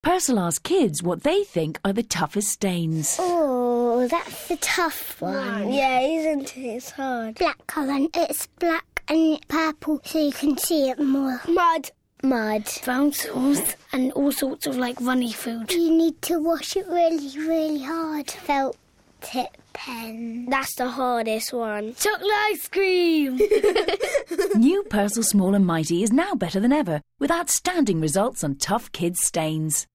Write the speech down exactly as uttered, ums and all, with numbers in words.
Purcell asked kids what they think are the toughest stains. Oh, that's the tough one. Yeah, isn't it? It's hard. Blackcurrant. It's black and purple so you can see it more. Mud. Mud. Brown sauce and all sorts of, like, runny food. You need to wash it really, really hard. Felt tip pen. That's the hardest one. Chocolate ice cream. New Purcell Small and Mighty is now better than ever, with outstanding results on tough kids' stains.